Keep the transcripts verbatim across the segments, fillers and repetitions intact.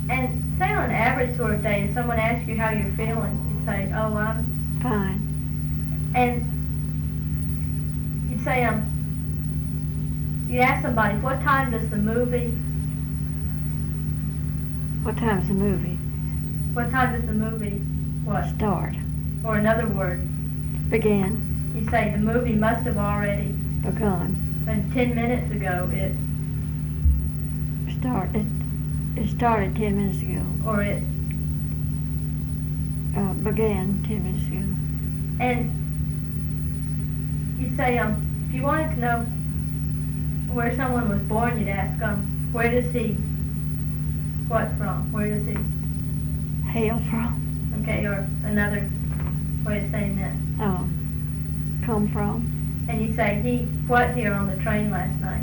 And say on an average sort of day, if someone asks you how you're feeling, you say, oh, I'm fine. And you say, um, you ask somebody, what time does the movie, What time's the movie? what time does the movie, what? Start. Or another word, Begin. you say the movie must have already, Begun. and ten minutes ago it, Started. It started ten minutes ago. or it, Uh, began ten minutes ago. and you say, um, if you wanted to know where someone was born, you'd ask, um, where does he, what from? Where does he, Hail from. okay, or another way of saying that. Oh. Come from. And you say, he, what here on the train last night?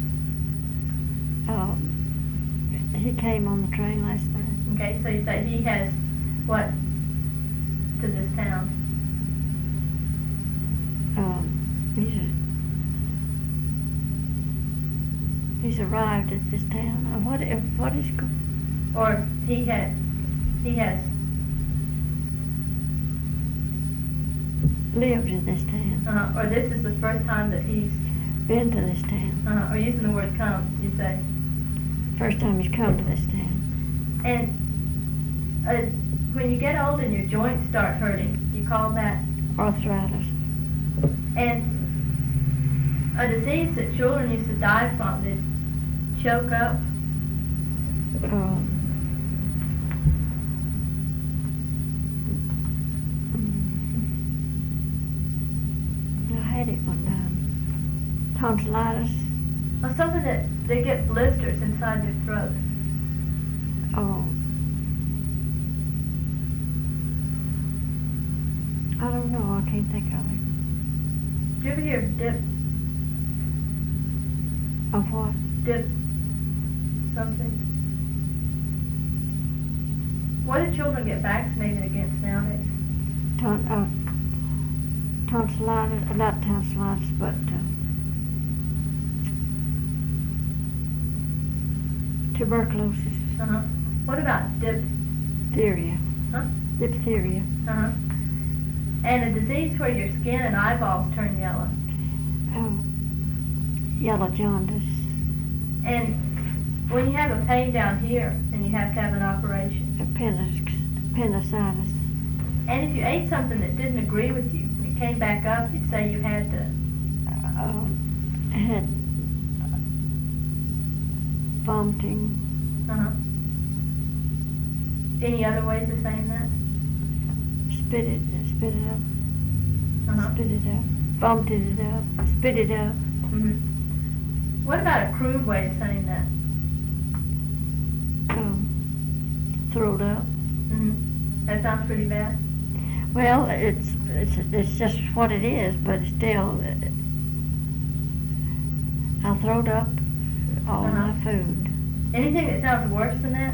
Um, he came on the train last night. Okay, so you say, he has what to this town? Um, he's a, he's arrived at this town. Uh, what if what is go- Or he had, he has, lived in this town? uh, or this is the first time that he's, Been to this town. uh, or using the word come, you say. First time he's come to this town. And uh, when you get old and your joints start hurting, you call that, Arthritis. and a disease that children used to die from, they choke up, Um, mm, I had it one time. Tonsillitis. or something that they get blisters inside their throat. Oh. I don't know. I can't think of it. Did you ever hear of dip, Of what? dip something? What do children get vaccinated against nowadays? Ton, uh, tonsillitis, uh, not tonsillitis, but uh, tuberculosis, Uh-huh. What about dip, diphtheria, huh? diphtheria. Uh-huh. And a disease where your skin and eyeballs turn yellow. Oh, yellow jaundice. And when you have a pain down here and you have to have an operation, Appendix, appendicitis. and if you ate something that didn't agree with you and it came back up, you'd say you had to, Uh, had vomiting. uh-huh. Any other ways of saying that? Spit it, spit it up, Uh-huh. spit it up, vomited it up, spit it up. Mm-hmm. What about a crude way of saying that? Um, throwed up. Mm-hmm. That sounds pretty bad. Well, it's it's it's just what it is, but still, uh, I throwed up all Uh-huh. my food. Anything that sounds worse than that?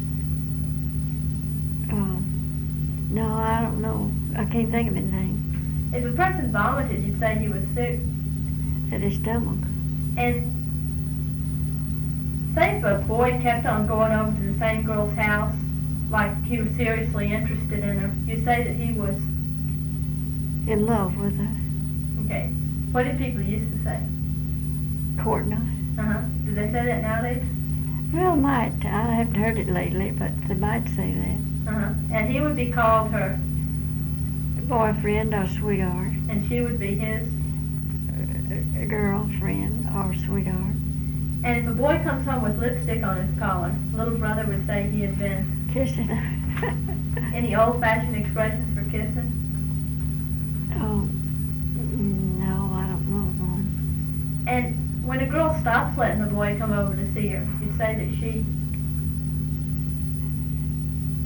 Um, no, I don't know. I can't think of anything. If a person vomited, you'd say he was sick. At his stomach. And say if a boy kept on going over to the same girl's house, like he was seriously interested in her, you say that he was, In love with her. okay, what did people used to say? Courtney. Uh-huh. Do they say that nowadays? Well, might. I haven't heard it lately, but they might say that. Uh-huh. And he would be called her, Boyfriend or sweetheart. and she would be his. A girlfriend or sweetheart. And if a boy comes home with lipstick on his collar, his little brother would say he had been. Kissing her. Any old-fashioned expressions for kissing? Oh, no, I don't know one. And when a girl stops letting the boy come over to see her, you'd say that she